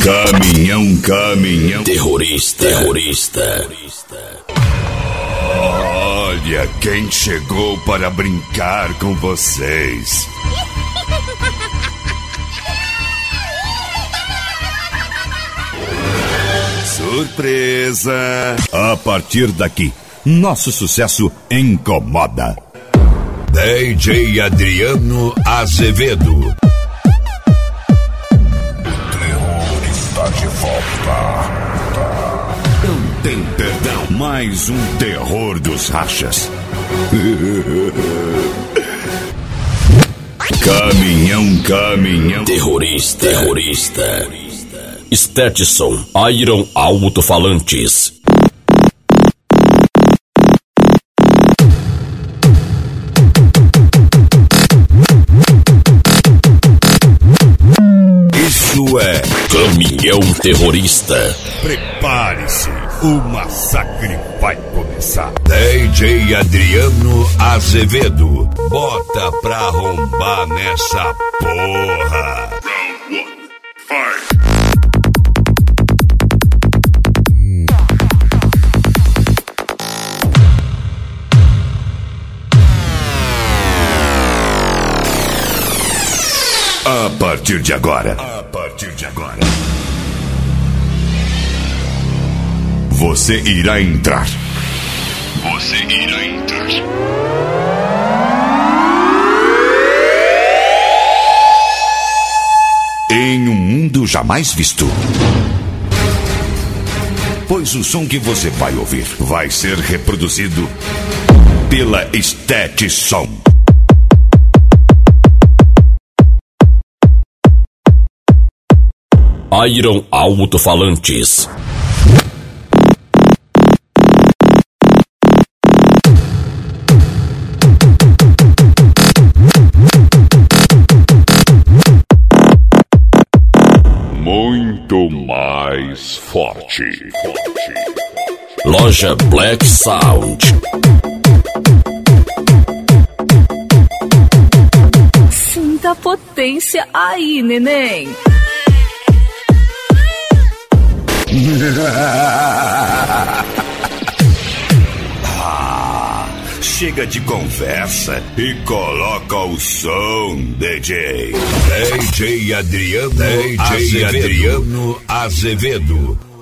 Caminhão terrorista. Olha quem chegou para brincar com vocês. Surpresa! A partir daqui, nosso sucesso incomoda. DJ Adriano Azevedo. O terror está de volta. Não tem perdão. Mais um terror dos rachas. Caminhão terrorista. Stetson Iron Alto-Falantes. Isso é Caminhão terrorista. Prepare-se, o massacre vai começar. DJ Adriano Azevedo, bota pra arrombar nessa porra. Round 1, fight. A partir de agora, você irá entrar. Em um mundo jamais visto. Pois o som que você vai ouvir vai ser reproduzido pela Stetson. Iron Alto-Falantes. Muito mais forte. Loja Black Sound. Sinta a potência aí, neném. Chega de conversa e coloca o som, DJ. DJ Adriano Azevedo.